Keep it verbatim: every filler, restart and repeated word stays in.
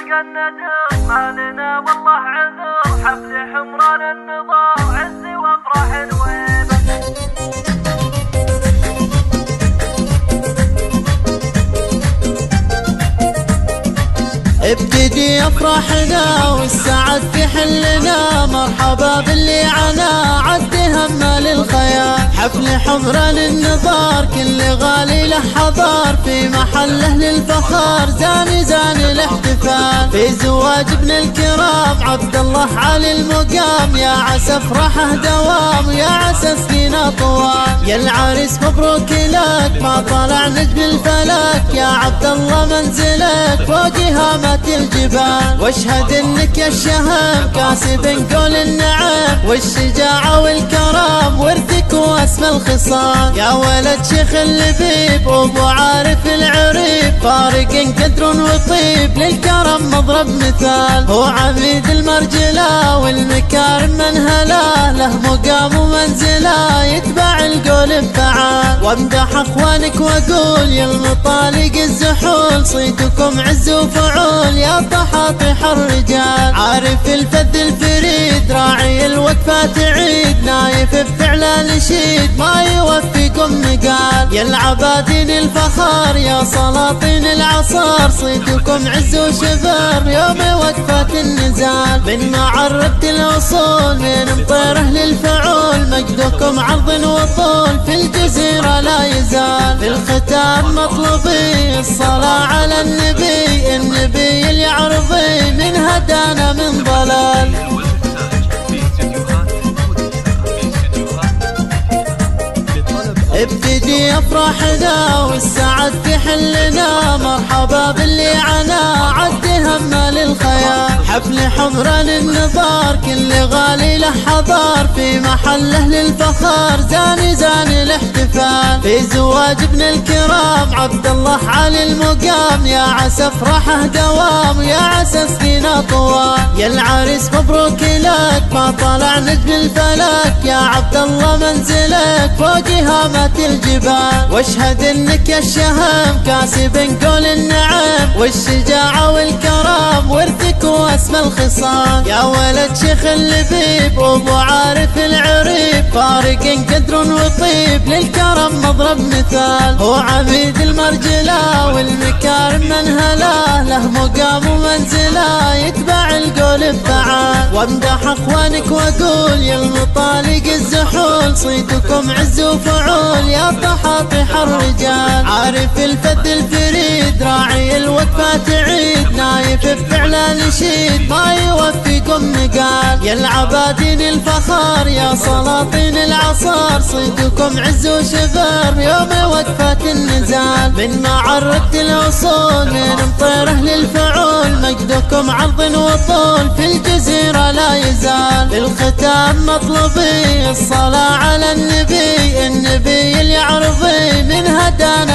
قد ندر ما لنا والله عذر، حفل حمران النظام عز وافراح وهيبة. ابتدي افراحنا والسعد في حلنا، مرحبا باللي عنا عد هم للخيال. حفل حمران النظار كل غالي له حضار، في محله للفخار زاني زاني الاحتفال. في زواج ابن الكرام عبد الله علي المقام، يا عسى افراحه دوام يا عسى سنينه طوال. يا العريس مبروك لك ما طلع نجم الفلك، يا عبد الله منزلك فوق هامات الجبال. واشهد انك يا الشهم كاسب نقول النعم، والشجاعة والكرم ورثك واسمى الخصال. يا ولد شيخ اللبيب وابو عارف العريب، فارق قدر وطيب للكرم مضرب مثال. هو عميد المرجلة والمكارم منهله، له مقام ومنزله يتبع القول بفعال. وامدح اخوانك واقول يا المطالق الزحول، صيتكم عز وفعول يا طحاطح الرجال. عارف الفذ الفريد راعي الوقفة تعيد، نايف بفعله نشيد ما يوفيكم مقال. يا العبادين الفخار يا سلاطين العصار، صيتكم عز وشبر يوم وقفة النزال. من معربة الأصول من مطيره للفعول، مجدكم عرض وطول في الجزيرة لا يزال. في الختام مطلوبي الصلاة على النبي، النبي اللي يعرضي من هدانا من ضلال. ابتدي افراحنا والسعد في حلنا، مرحبا باللي عنا عد هم للخيال. حفل حمران النظار كل غالي له حضار، في محله للفخار زاني زاني الاحتفال. في زواج ابن الكرام عبد الله علي المقام، يا عسى افراحه دوام يا عسى سنينه طوال. يا العريس مبروك لك ما طلع نجم الفلك، يا عبد الله منزلك فوق هامات الجبال. واشهد انك يا الشهم كاسب نقول النعم، والشجاعة والكرم ورثك واسمى الخصال. يا ولد شيخ اللبيب وابو عارف العريب، فارق قدر وطيب للكرم مضرب مثال. هو عميد المرجلة والمكارم منهله، له مقام ومنزله يتبع القول بفعال. وامدح اخوانك واقول يا المطالق الزحول، صيتكم عز وفعول يا طحاطح الرجال. عارف الفذ الفريد راعي الوقفة تعيد، نايف بفعله نشيد ما يوفيكم مقال. يا العبادين الفخار يا سلاطين العصار، صيتكم عز وشبر يوم وقفة النزال. من معربة الأصول من مطيره للفعول، مجدكم عرض وطول في الجزيرة لا يزال. في الختام مطلوبي الصلاة على النبي، النبي اللي يعرضي من هدانا